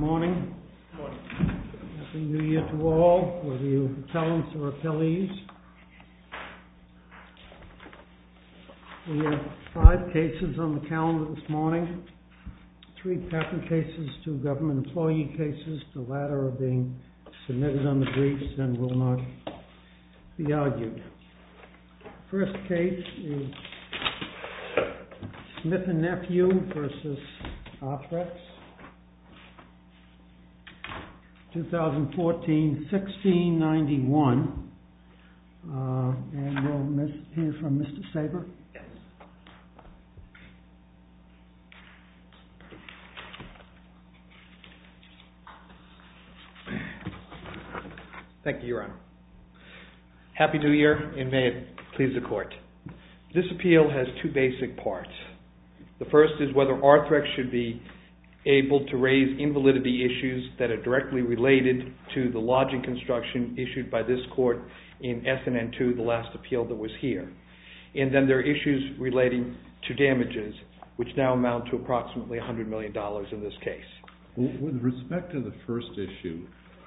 Morning. Happy New Year to all, whether you appellants or appellees. We have 5 cases on the calendar this morning, 3 patent cases, 2 government employee cases. The latter are being submitted on the briefs and will not be argued. The first case is Smith & Nephew versus Arthrex. 2014-1691, and we'll hear from Mr. Saber. Yes. Thank you, Your Honor. Happy New Year, and may it please the Court. This appeal has 2 basic parts. The first is whether Arthrex should be able to raise invalidity issues that are directly related to the lodging construction issued by this Court in SNN2, the last appeal that was here. And then there are issues relating to damages, which now amount to approximately $100 million in this case. Well, with respect to the first issue,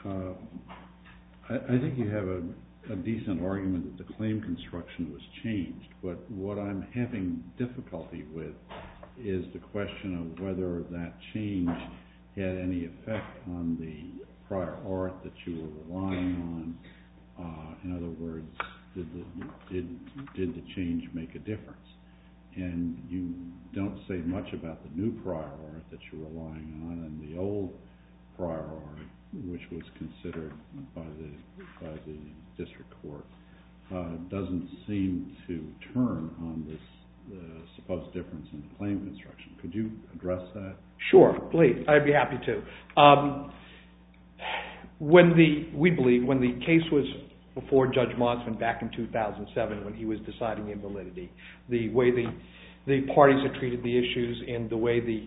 I think you have a decent argument that the claim construction was changed, but what I'm having difficulty with is the question of whether that change had any effect on the prior art that you were relying on. In other words, did the change make a difference? And you don't say much about the new prior art that you're relying on, and the old prior art, which was considered by the district court, doesn't seem to turn on this supposed difference in the claim construction. Could you address that? Sure, please. I'd be happy to. We believe when the case was before Judge Monsman back in 2007, when he was deciding invalidity, the way the parties had treated the issues and the way the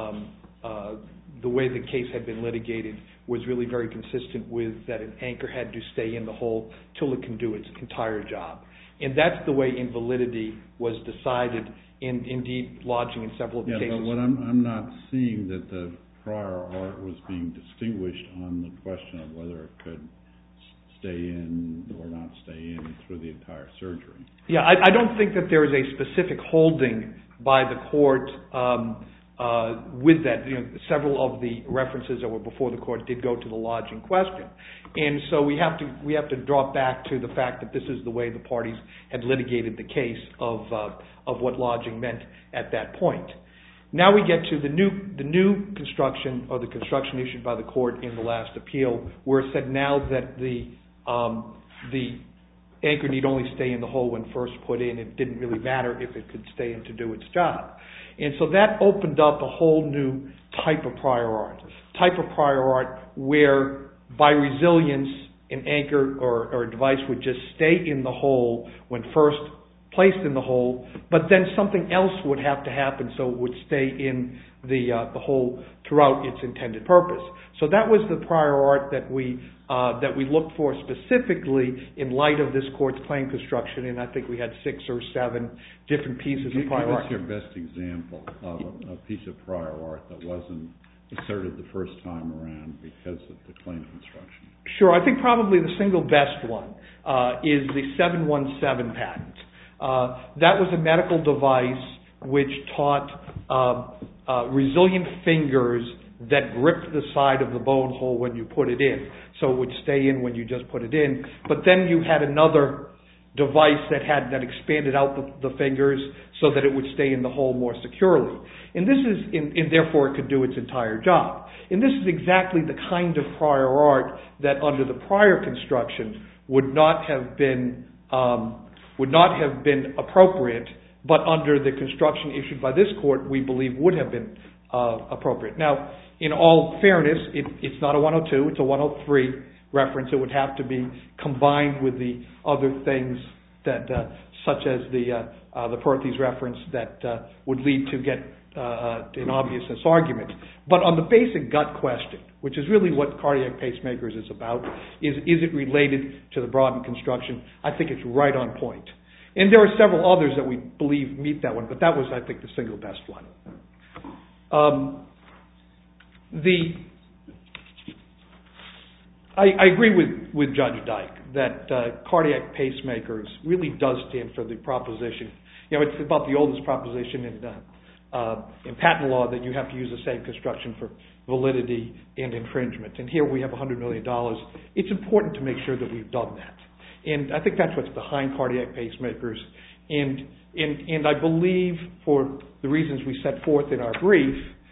case had been litigated was really very consistent with that an anchor had to stay in the hole till it can do its entire job. And that's the way invalidity was decided, indeed lodging in several of the cases. But what I'm not seeing that the prior art was being distinguished on the question of whether it could stay in or not stay in through the entire surgery. Yeah, I don't think that there is a specific holding by the court with that. Several of the references that were before the court did go to the lodging question. And so we have to draw back to the fact that this is the way the parties had litigated the case of what lodging meant at that point. Now we get to the new construction, or the construction issued by the court in the last appeal, where it said now that the anchor need only stay in the hole when first put in. It didn't really matter if it could stay in to do its job. And so that opened up a whole new type of prior art where by resilience an anchor or a device would just stay in the hole when first placed in the hole, but then something else would have to happen so it would stay in the hole throughout its intended purpose. So that was the prior art that we looked for specifically in light of this court's claim construction, and I think we had 6 or 7 different pieces of prior art. Give us your best example of a piece of prior art that wasn't asserted the first time around because of the claim construction. Sure, I think probably the single best one is the 717 patent. That was a medical device which taught resilient fingers that gripped the side of the bone hole when you put it in. So it would stay in when you just put it in. But then you had another device that expanded out the fingers so that it would stay in the hole more securely. And therefore it could do its entire job. And this is exactly the kind of prior art that under the prior construction would not have been appropriate, but under the construction issued by this court, we believe would have been appropriate. Now, in all fairness, it's not a 102, it's a 103 reference. It would have to be combined with the other things that, such as the Perthes reference, that would lead to get an obviousness argument. But on the basic gut question, which is really what cardiac pacemakers is about, is it related to the broadened construction? I think it's right on point. And there are several others that we believe meet that one, but that was, I think, the single best one. I agree with Judge Dyke that cardiac pacemakers really does stand for the proposition. It's about the oldest proposition in patent law that you have to use the same construction for validity and infringement. And here we have $100 million. It's important to make sure that we've done that. And I think that's what's behind cardiac pacemakers. And I believe, for the reasons we set forth in our brief,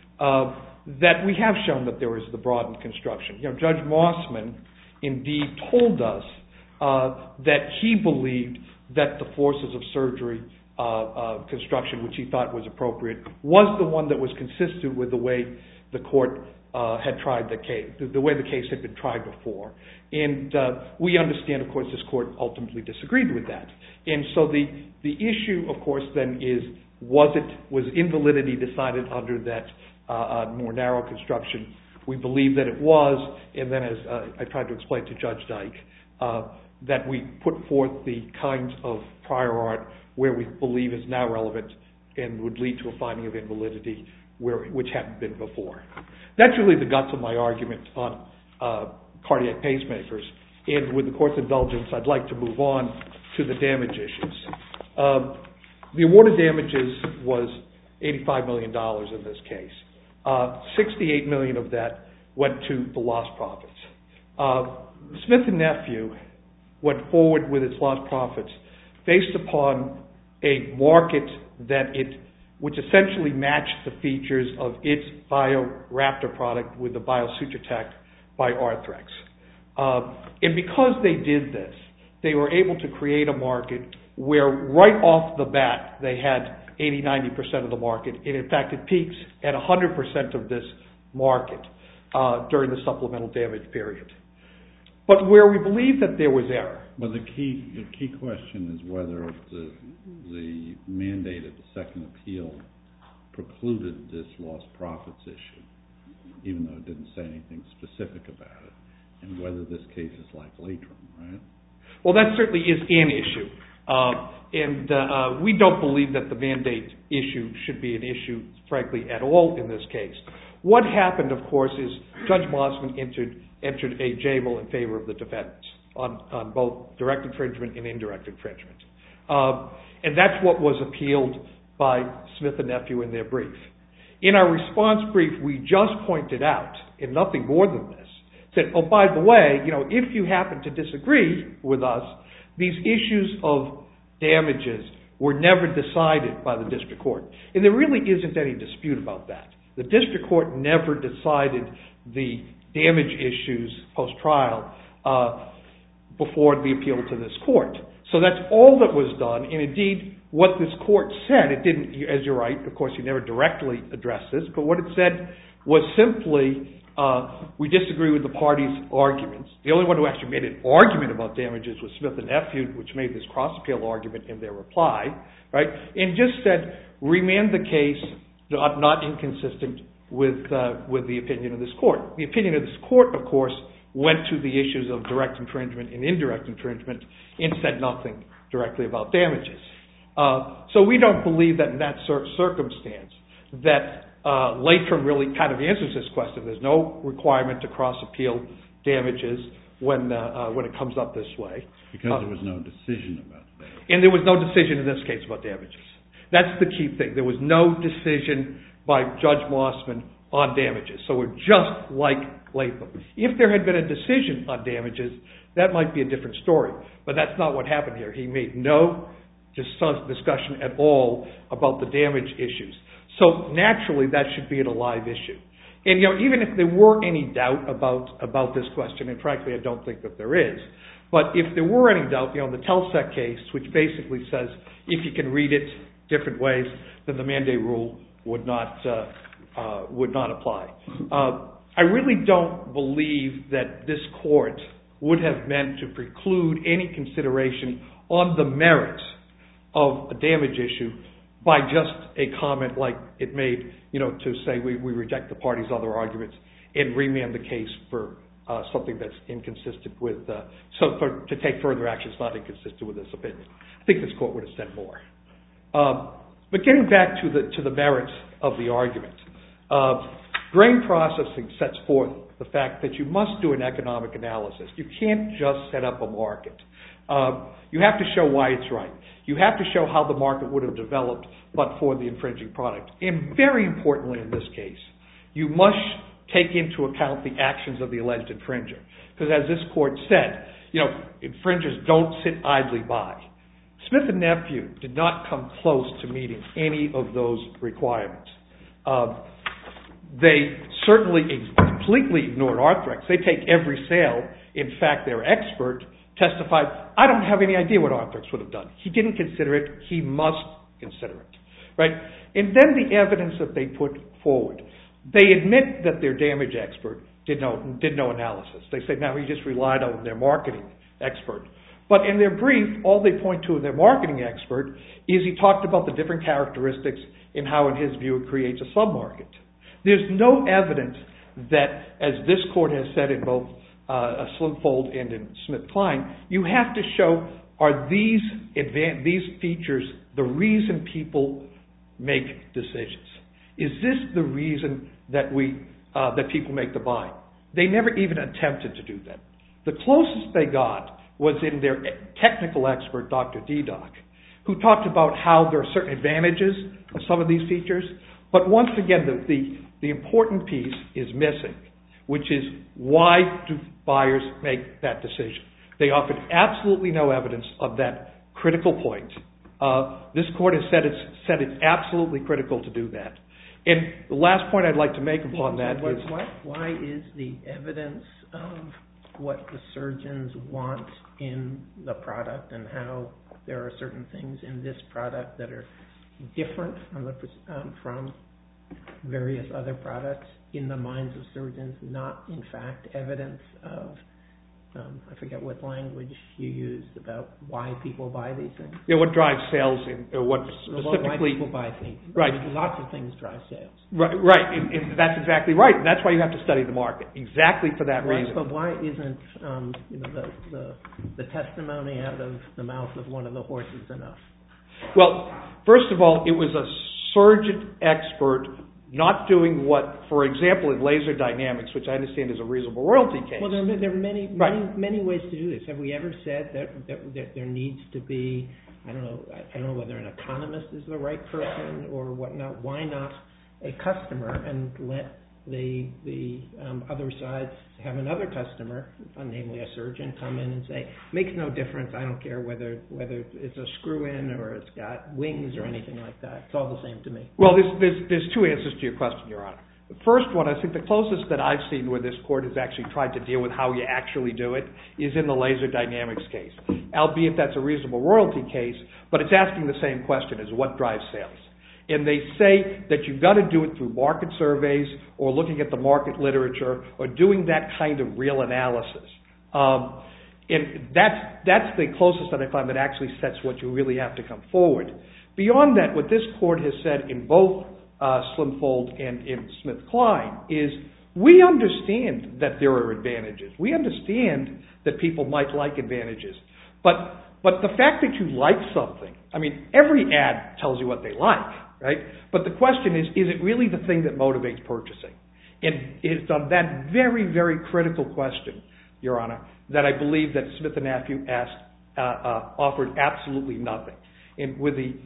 that we have shown that there is the broadened construction. Judge Mossman indeed told us that he believed that the forces of surgery construction, which he thought was appropriate, was the one that was consistent with the way the court had tried the case, the way the case had been tried before. And we understand, of course, this court ultimately disagreed with that. And so the issue, of course, then is, was invalidity decided under that more narrow construction? We believe that it was, and then as I tried to explain to Judge Dyke, that we put forth the kinds of prior art where we believe is now relevant and would lead to a finding of invalidity which hadn't been before. That's really the guts of my argument on cardiac pacemakers. And with the court's indulgence, I'd like to move on to the damage issues. The award of damages was $85 million in this case. $68 million of that went to the lost profits. Smith & Nephew went forward with its lost profits based upon a market which essentially matched the features of its BioRaptor product with the BioSuturetech by Arthrex. And because they did this, they were able to create a market where right off the bat they had 80-90% of the market. And in fact, it peaks at 100% of this market during the supplemental damage period. But where we believe that there was error. But the key question is whether the mandate of the second appeal precluded this lost profits issue, even though it didn't say anything specific about it, and whether this case is like Latrim, right? Well, that certainly is an issue. And we don't believe that the mandate issue should be an issue, frankly, at all in this case. What happened, of course, is Judge Mossman entered a JML in favor of the defendants on both direct infringement and indirect infringement. And that's what was appealed by Smith & Nephew in their brief. In our response brief, we just pointed out, and nothing more than this, said, oh, by the way, if you happen to disagree with us, these issues of damages were never decided by the district court. And there really isn't any dispute about that. The district court never decided the damage issues post-trial before the appeal to this court. So that's all that was done. And indeed, what this court said, it didn't, as you're right, of course, you never directly addressed this, but what it said was simply, we disagree with the parties' arguments. The only one who actually made an argument about damages was Smith & Nephew, which made this cross-appeal argument in their reply, right? And just said, remand the case not inconsistent with the opinion of this court. The opinion of this court, of course, went to the issues of direct infringement and indirect infringement and said nothing directly about damages. So we don't believe that in that circumstance that Latrim really kind of answers this question. There's no requirement to cross-appeal damages when it comes up this way. Because there was no decision about that. And there was no decision in this case about damages. That's the key thing. There was no decision by Judge Mossman on damages. So we're just like Latham. If there had been a decision on damages, that might be a different story. But that's not what happened here. He made no discussion at all about the damage issues. So naturally, that should be a live issue. And even if there were any doubt about this question, and frankly, I don't think that there is, but if there were any doubt, the Telsec case, which basically says if you can read it different ways, then the mandate rule would not apply. I really don't believe that this court would have meant to preclude any consideration on the merits of a damage issue by just a comment like it made, to say we reject the party's other arguments and remand the case for something that's inconsistent with, to take further actions not inconsistent with this opinion. I think this court would have said more. But getting back to the merits of the argument, grain processing sets forth the fact that you must do an economic analysis. You can't just set up a market. You have to show why it's right. You have to show how the market would have developed but for the infringing product. And very importantly in this case, you must take into account the actions of the alleged infringer. Because as this court said, infringers don't sit idly by. Smith & Nephew did not come close to meeting any of those requirements. They certainly completely ignored Arthrex. They take every sale. In fact, their expert testified, I don't have any idea what Arthrex would have done. He didn't consider it. He must consider it. Right? And then the evidence that they put forward. They admit that their damage expert did no analysis. They say, now he just relied on their marketing expert. But in their brief, all they point to in their marketing expert is he talked about the different characteristics and how, in his view, it creates a submarket. There's no evidence that, as this court has said in both Slimfold and in SmithKline, you have to show, are these features the reason people make decisions? Is this the reason that people make the buy? They never even attempted to do that. The closest they got was in their technical expert, Dr. Dedock, who talked about how there are certain advantages of some of these features. But once again, the important piece is missing, which is why do buyers make that decision? They offered absolutely no evidence of that critical point. This court has said it's absolutely critical to do that. And the last point I'd like to make upon that is... Why is the evidence of what the surgeons want in the product and how there are certain things in this product that are different from various other products in the minds of surgeons, not in fact evidence of, I forget what language you used about why people buy these things? Yeah, what drives sales and what specifically... Why people buy things. Right. Lots of things drive sales. Right, and that's exactly right. And that's why you have to study the market, exactly for that reason. But why isn't the testimony out of the mouth of one of the horses enough? Well, first of all, it was a surgeon expert not doing what, for example, in laser dynamics, which I understand is a reasonable royalty case. Well, there are many ways to do this. Have we ever said that there needs to be, I don't know whether an economist is the right person or whatnot. Why not a customer and let the other sides have another customer, namely a surgeon, come in and say, makes no difference. I don't care whether it's a screw-in or it's got wings or anything like that. It's all the same to me. Well, there's two answers to your question, Your Honor. The first one, I think the closest that I've seen where this court has actually tried to deal with how you actually do it is in the laser dynamics case, albeit that's a reasonable royalty case, but it's asking the same question as what drives sales. And they say that you've got to do it through market surveys or looking at the market literature or doing that kind of real analysis. And that's the closest that I find that actually sets what you really have to come forward. Beyond that, what this court has said in both Slimfold and in SmithKline is we understand that there are advantages. We understand that people might like advantages. But the fact that you like something, I mean, every ad tells you what they like. Right? But the question is it really the thing that motivates purchasing? And it's on that very, very critical question, Your Honor, that I believe that Smith & Nephew offered absolutely nothing. And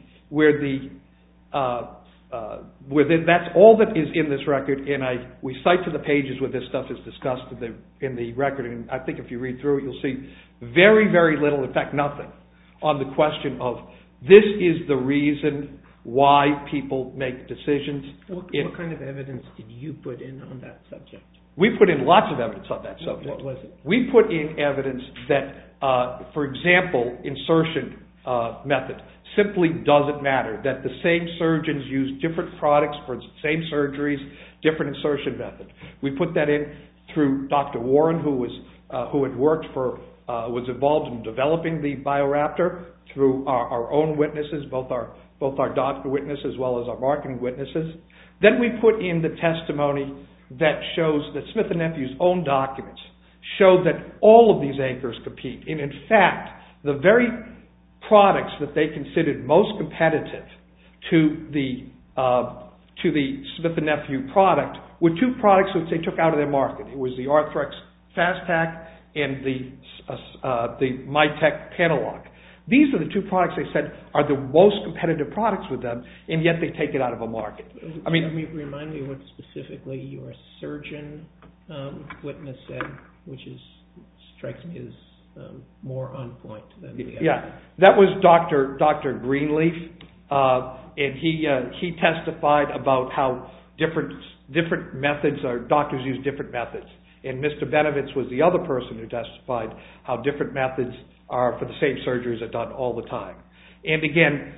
that's all that is in this record, and we cite to the pages where this stuff is discussed in the record, and I think if you read through it, you'll see very, very little, in fact nothing, on the question of this is the reason why people make decisions. What kind of evidence did you put in on that subject? We put in lots of evidence on that subject. What was it? We put in evidence that, for example, insertion method simply doesn't matter, that the same surgeons use different products for the same surgeries, different insertion method. We put that in through Dr. Warren, who had worked was involved in developing the BioRaptor, through our own witnesses, both our doctor witness as well as our marketing witnesses. Then we put in the testimony that shows that Smith & Nephew's own documents show that all of these anchors compete. And in fact, the very products that they considered most competitive to the Smith & Nephew product were two products which they took out of their market. It was the Arthrex FastTac and the Mytech Panalock. These are the two products they said are the most competitive products with them, and yet they take it out of a market. I mean, remind me what specifically your surgeon witness said, which strikes me as more on point than the other. Yeah, that was Dr. Greenleaf, and he testified about how different methods, or doctors use different methods. And Mr. Benovitz was the other person who testified how different methods are for the same surgeries are done all the time. And again,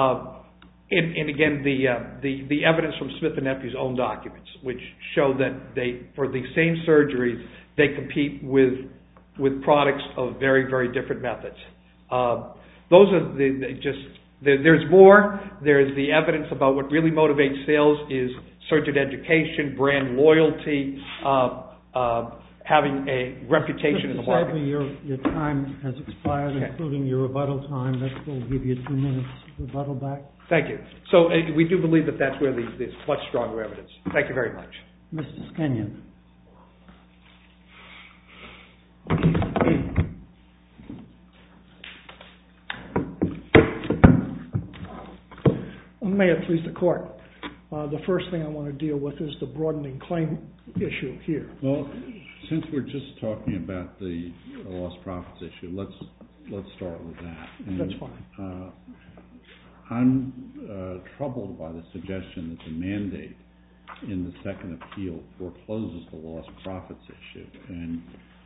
the evidence from Smith & Nephew's own documents, which show that for the same surgeries, they compete with products of very, very different methods. Those are there's more. There's the evidence about what really motivates sales is surgeon education, brand loyalty, having a reputation in the market. Mr. Saber, your time has expired, including your rebuttal time. That will give you 2 minutes rebuttal back. Thank you. So we do believe that that's where there's much stronger evidence. Thank you very much. Mr. Skenyon. May it please the court. The first thing I want to deal with is the broadening claim issue here. Well, since we're just talking about the lost profits issue, let's start with that. And, that's fine. I'm troubled by the suggestion that the mandate in the second appeal forecloses the lost profits issue, and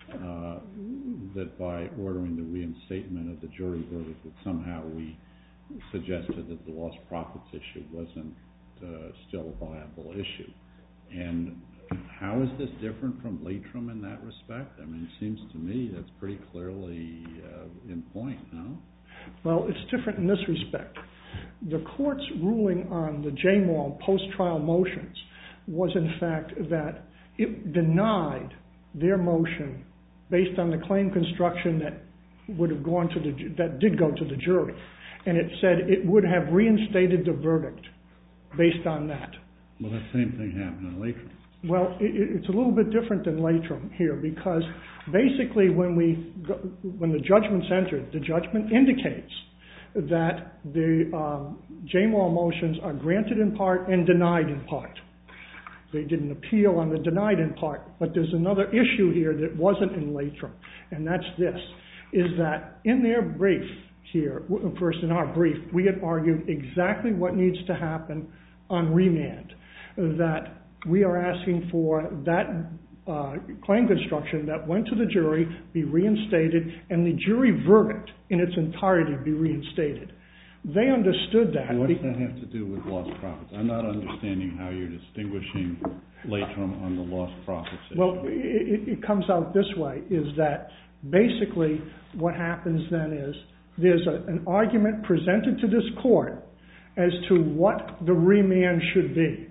that by ordering the reinstatement of the jury verdict that somehow we suggested that the lost profits issue wasn't still a viable issue. And how is this different from Leitrim in that respect? I mean, it seems to me that's pretty clearly in point, no? Well, it's different in this respect. The court's ruling on the J-Mall post-trial motions was in fact that it denied their motion based on the claim construction that would have gone to that did go to the jury. And it said it would have reinstated the verdict based on that. Well, the same thing happened in Leitrim. Well, it's a little bit different than Leitrim here, because basically when the judgment's entered, the judgment indicates that the J-Mall motions are granted in part and denied in part. They didn't appeal on the denied in part, but there's another issue here that wasn't in Leitrim, and that's this, is that in their brief here, first in our brief, we had argued exactly what needs to happen on remand, that we are asking for that claim construction that went to the jury be reinstated and the jury verdict in its entirety be reinstated. They understood that. What does that have to do with lost profits? I'm not understanding how you're distinguishing Leitrim on the lost profits issue. Well, it comes out this way, is that basically what happens then is there's an argument presented to this court as to what the remand should be.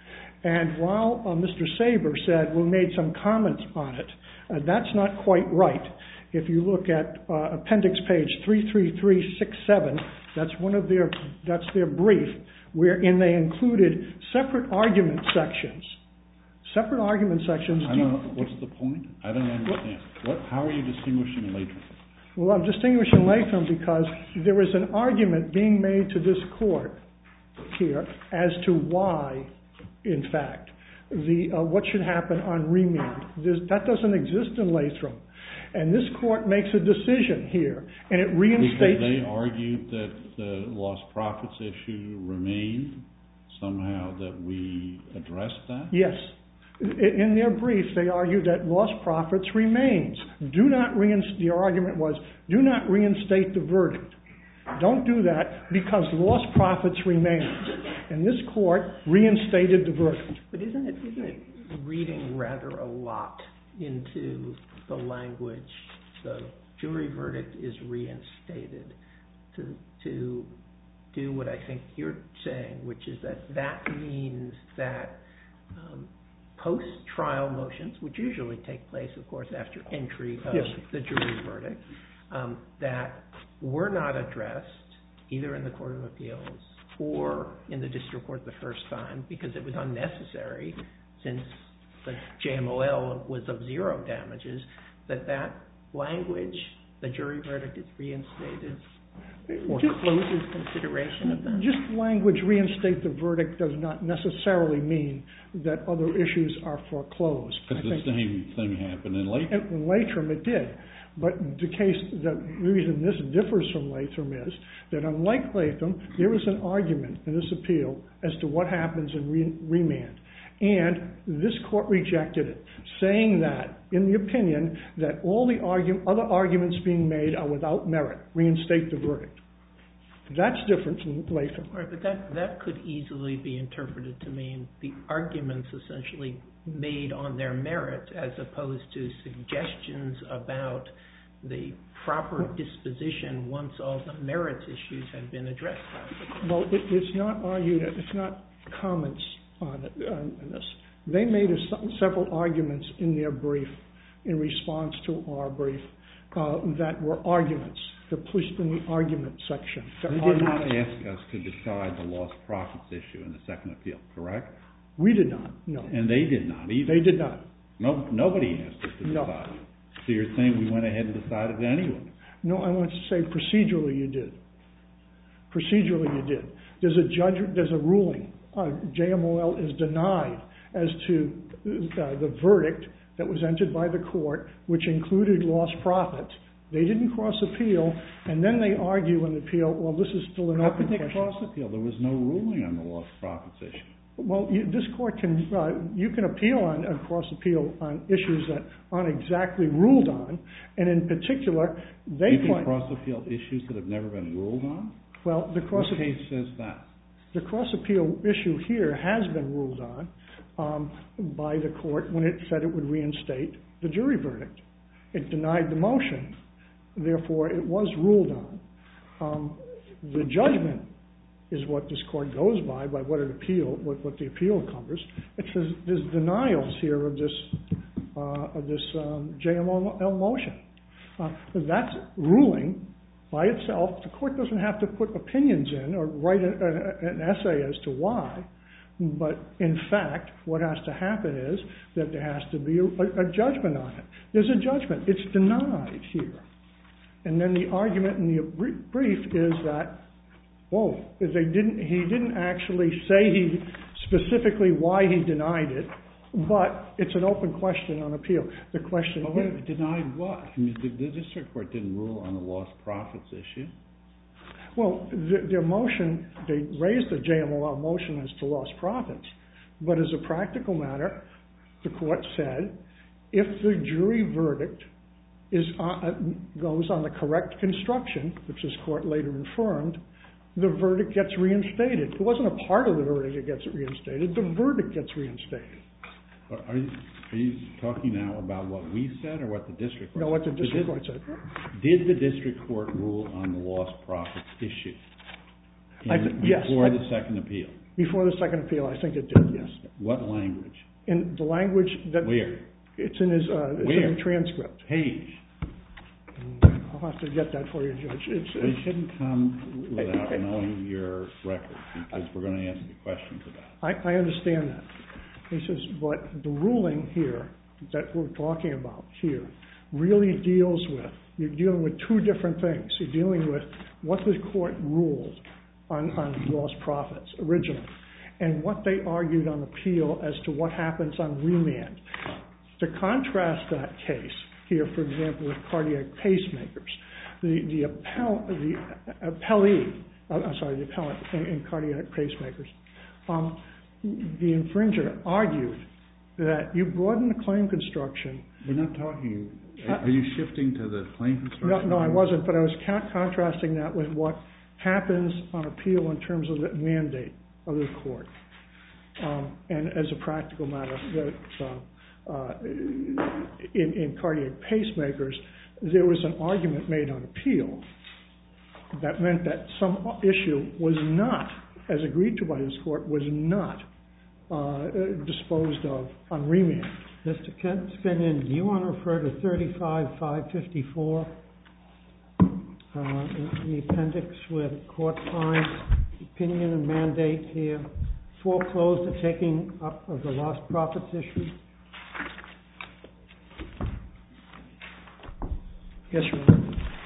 And while Mr. Saber said we made some comments on it, that's not quite right. If you look at appendix page 33367, that's their brief, wherein they included separate argument sections. Separate argument sections. I don't know. What's the point? I don't understand. How are you distinguishing Leitrim? Well, I'm distinguishing Leitrim because there is an argument being made to this court here as to why, in fact, what should happen on remand. That doesn't exist in Leitrim. And this court makes a decision here, and it reinstates... Because they argued that the lost profits issue remained, somehow that we addressed that? Yes. In their brief, they argued that lost profits remains. The argument was, do not reinstate the verdict. Don't do that because lost profits remains. And this court reinstated the verdict. But isn't it reading rather a lot into the language, the jury verdict is reinstated, to do what I think you're saying, which is that means that post-trial motions, which usually take place, of course, after entry of the jury verdict, that were not addressed either in the Court of Appeals or in the district court the first time because it was unnecessary since the JMOL was of zero damages, that language, the jury verdict is reinstated, or closes consideration of that? Just language reinstate the verdict does not necessarily mean that other issues are foreclosed. Because the same thing happened in Latham. In Latham it did. But the reason this differs from Latham is that unlike Latham, there is an argument in this appeal as to what happens in remand. And this court rejected it, saying that, in the opinion, that all the other arguments being made are without merit. Reinstate the verdict. That's different from Latham. Right, but that could easily be interpreted to mean the arguments essentially made on their merit as opposed to suggestions about the proper disposition once all the merits issues have been addressed. Well, it's not argued, it's not comments on this. They made several arguments in their brief in response to our brief that were arguments. They're pushed in the argument section. They did not ask us to decide the lost profits issue in the second appeal, correct? We did not, no. And they did not either. They did not. Nobody asked us to decide. No. So you're saying we went ahead and decided it anyway? No, I want to say procedurally you did. Procedurally you did. There's a ruling. JMOL is denied as to the verdict that was entered by the court, which included lost profits. They didn't cross appeal, and then they argue in the appeal, well, this is still an open question. How could they cross appeal? There was no ruling on the lost profits issue. Well, this court can, you can appeal on, cross appeal on issues that aren't exactly ruled on, and in particular, they You can cross appeal issues that have never been ruled on? Well, the cross What case says that? The cross appeal issue here has been ruled on by the court when it said it would reinstate the jury verdict. It denied the motion, therefore it was ruled on. The judgment is what this court goes by what the appeal covers. It says there's denials here of this JMOL motion. That's ruling by itself. The court doesn't have to put opinions in or write an essay as to why, but in fact, what has to happen is that there has to be a judgment on it. There's a judgment. It's denied here. And then the argument in the brief is that, he didn't actually say specifically why he denied it, but it's an open question on appeal. The question is... Denied what? I mean, the district court didn't rule on the lost profits issue? Well, their motion, they raised the JMOL motion as to lost profits, but as a practical matter, the court said, if the jury verdict goes on the correct construction, which this court later affirmed, the verdict gets reinstated. It wasn't a part of the verdict that gets reinstated. The verdict gets reinstated. Are you talking now about what we said or what the district court said? No, what the district court said. Did the district court rule on the lost profits issue? Yes. Before the second appeal? Before the second appeal, I think it did, yes. What language? In the language that... Where? It's in the transcript. Page. I'll have to get that for you, Judge. It shouldn't come without knowing your record, because we're going to ask you questions about it. I understand that. He says, but the ruling here that we're talking about here really deals with, you're dealing with two different things. You're dealing with what the court ruled on lost profits originally, and what they argued on appeal as to what happens on remand. To contrast that case here, for example, with cardiac pacemakers, the appellant in cardiac pacemakers, the infringer argued that you broaden the claim construction. We're not talking, are you shifting to the claim construction? No, I wasn't, but I was contrasting that with what happens on appeal in terms of the mandate of the court. And as a practical matter, in cardiac pacemakers, there was an argument made on appeal that meant that some issue was not, as agreed to by this court, was not disposed of on remand. Mr. Kenyon, do you want to refer to 35-554 in the appendix where the court finds opinion and mandate here foreclose the taking up of the lost profits issue? Yes, Your Honor.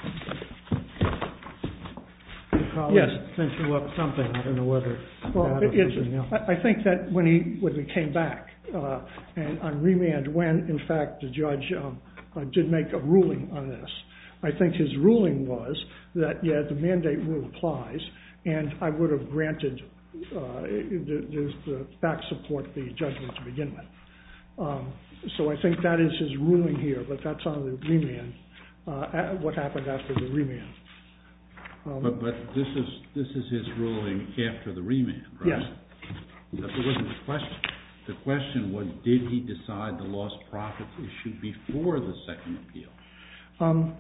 Your colleague Yes. sent you up something. I don't know whether Well, that or something else. I think that when we came back and on remand, when in fact the judge did make a ruling on this, I think his ruling was that the mandate rule applies, and I would have granted the facts support the judgment to begin with. So I think that is his ruling here, but that's on the remand. What happened after the remand? But this is his ruling after the remand, right? Yes. That wasn't the question. The question was, did he decide the lost profits issue before the second appeal?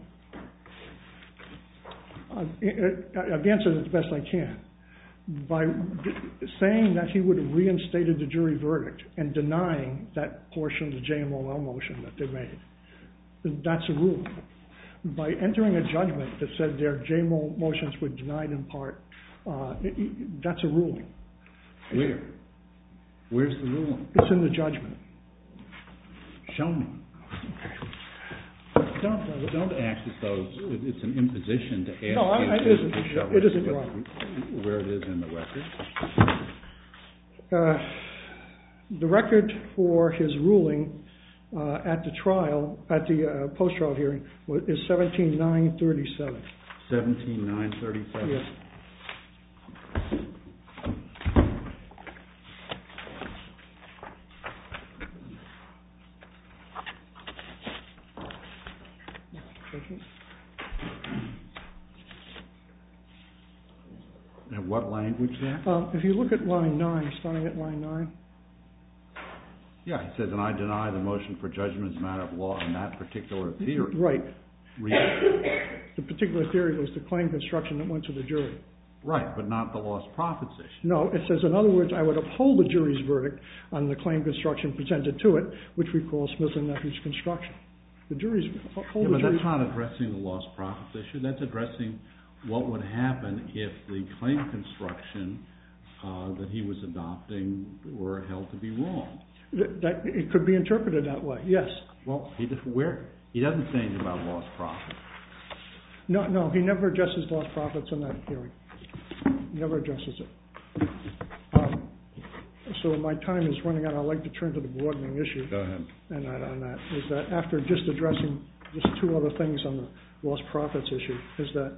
I've answered it the best I can. By saying that he would have reinstated the jury verdict and denying that portion of the JMOL motion that they made, that's a ruling. By entering a judgment that said their JMOL motions were denied in part, that's a ruling. Where? Where's the ruling? It's in the judgment. Show me. Don't act as though it's an imposition to ask you to show it isn't wrong. Where it is in the record. The record for his ruling at the trial, at the post-trial hearing, is 17-937. 17-937? Yes. And what language there? If you look at line 9, starting at line 9. Yeah, he says, and I deny the motion for judgment as a matter of law on that particular theory. Right. Reason. The particular theory was the claim construction that went to the jury. Right, but not the lost profits issue. No, it says, in other words, I would uphold the jury's verdict on the claim construction presented to it, which we call Smith and Nephew's construction. The jury's uphold the But jury's... that's not addressing the lost profits issue. That's addressing what would happen if the claim construction that he was adopting were held to be wrong. It could be interpreted that way, yes. Well, he doesn't say anything about lost profits. No, he never addresses lost profits in that hearing. He never addresses it. So my time is running out. I'd like to turn to the broadening issue. Go ahead. And on that is that after just addressing just two other things on the lost profits issue, is that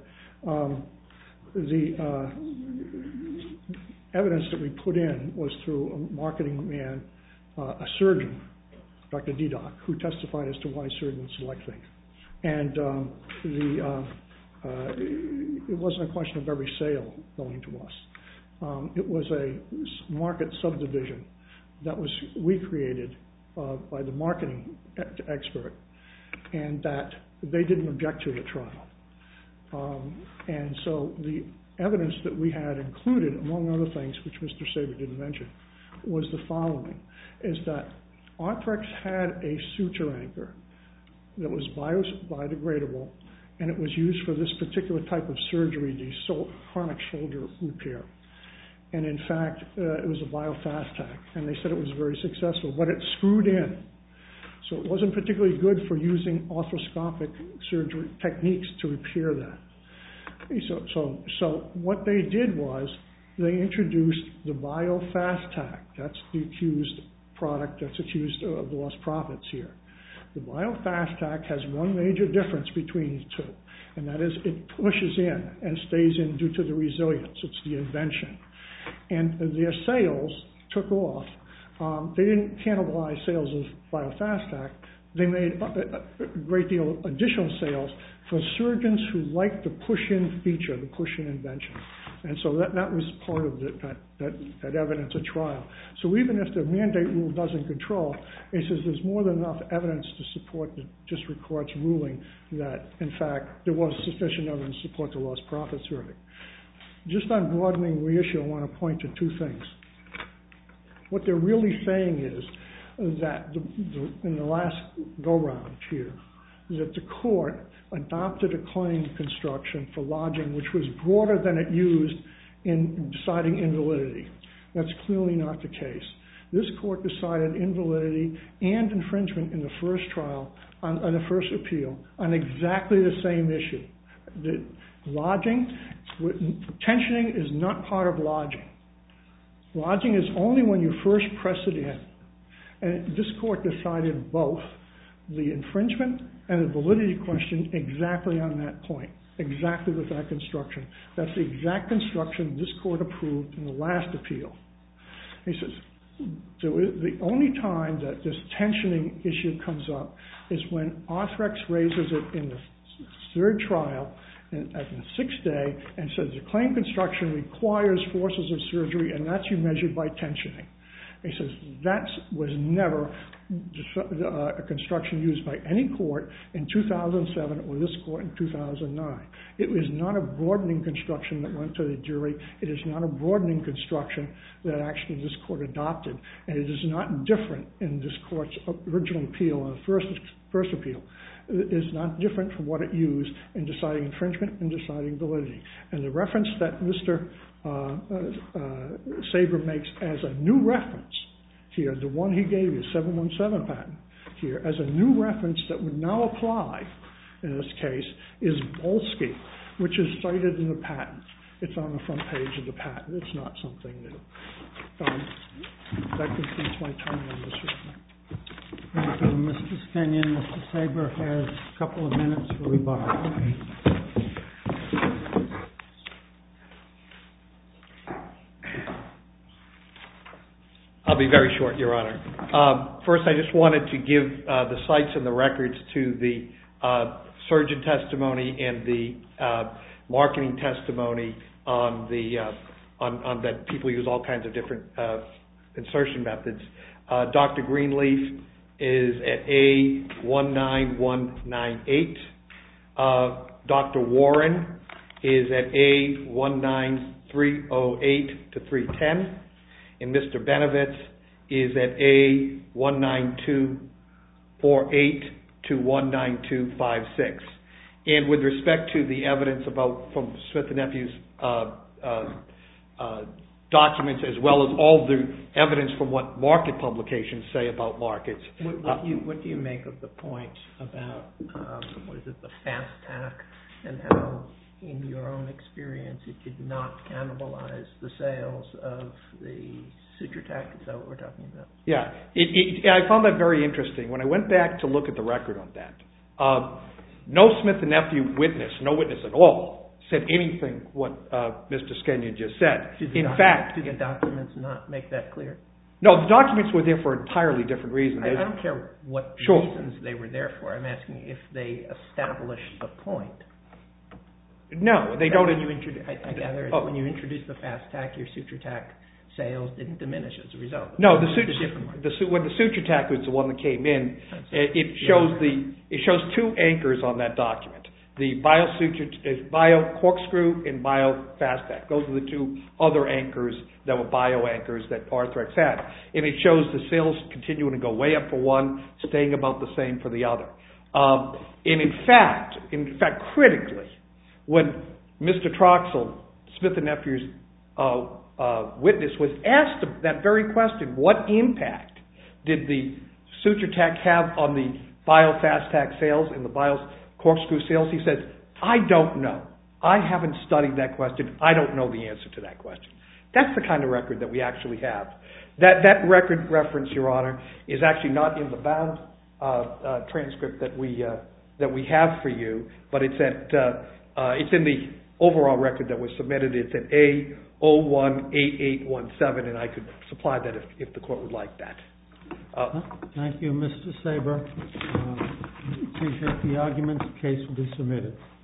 the evidence that we put in was through a marketing man, a surgeon, Dr. Didoc, who testified as to why surgeons select things. And it wasn't a question of every sale going to us. It was a market subdivision that we created by the marketing expert, and that they didn't object to at trial. And so the evidence that we had included, among other things, which Mr. Saber didn't mention, was the following, is that Arthrex had a suture anchor that was biodegradable, and it was used for this particular type of surgery, the chronic shoulder repair. And in fact, it was a biofast-tac, and they said it was very successful, but it screwed in. So it wasn't particularly good for using arthroscopic surgery techniques to repair that. So what they did was they introduced the biofast-tac. That's the accused product that's accused of lost profits here. The biofast-tac has one major difference between the two, and that is it pushes in and stays in due to the resilience. It's the invention. And their sales took off. They didn't cannibalize sales of biofast-tac. They made a great deal of additional sales for surgeons who liked the push-in feature, the push-in invention. And so that was part of that evidence at trial. So even if the mandate rule doesn't control, it says there's more than enough evidence to support the district court's ruling that, in fact, there was sufficient evidence to support the lost profits verdict. Just on broadening the issue, I want to point to two things. What they're really saying is that in the last go-round here, that the court adopted a claim construction for lodging which was broader than it used in deciding invalidity. That's clearly not the case. This court decided invalidity and infringement in the first trial, on the first appeal, on exactly the same issue. The lodging, tensioning is not part of lodging. Lodging is only when you first press it in. And this court decided both the infringement and the validity question exactly on that point, exactly with that construction. That's the exact construction this court approved in the last appeal. He says, so the only time that this tensioning issue comes up is when Arthrex raises it in the third trial at the sixth day and says the claim construction requires forces of surgery, and that's you measured by tensioning. He says that was never a construction used by any court in 2007 or this court in 2009. It was not a broadening construction that went to the jury. It is not a broadening construction that actually this court adopted. And it is not different in this court's original appeal, on the first appeal. It is not different from what it used in deciding infringement and deciding validity. And the reference that Mr. Saber makes as a new reference here, the one he gave you, 717 patent here, as a new reference that would now apply in this case, is Volsky, which is cited in the patent. It's on the front page of the patent. It's not something new. That concludes my time on this issue. Thank you, Mr. Skenyon. Mr. Saber has a couple of minutes for rebuttal. I'll be very short, Your Honor. First, I just wanted to give the cites and the records to the surgeon testimony and the marketing testimony on that people use all kinds of different insertion methods. Dr. Greenleaf is at A19198. Dr. Warren is at A19308 to 310. And Mr. Benovitz is at A19248 to 19256. And with respect to the evidence from Smith & Nephew's documents, as well as all the evidence from what market publications say about markets. What do you make of the point about, the fast tack, and how, in your own experience, it did not cannibalize the sales of the suture tack? Is that what we're talking about? Yeah, I found that very interesting. When I went back to look at the record on that, no Smith & Nephew witness, no witness at all, said anything what Mr. Skenyon just said. Do the documents not make that clear? No, the documents were there for entirely different reasons. I don't care what reasons they were there for. I'm asking if they established the point. No, they don't. I gather when you introduced the fast tack, your suture tack sales didn't diminish as a result. No, when the suture tack was the one that came in, it shows two anchors on that document. The bio corkscrew and bio fast tack. Those are the two other anchors that were bio anchors that Arthrex had. And it shows the sales continuing to go way up for one, staying about the same for the other. And in fact, critically, when Mr. Troxell, Smith & Nephew's witness, was asked that very question, what impact did the suture tack have on the bio fast tack sales and the bio corkscrew sales? He said, I don't know. I haven't studied that question. I don't know the answer to that question. That's the kind of record that we actually have. That record reference, Your Honor, is actually not in the bound transcript that we have for you, but it's in the overall record that was submitted. It's at A018817, and I could supply that if the court would like that. Thank you, Mr. Saber. Appreciate the arguments. The case will be submitted.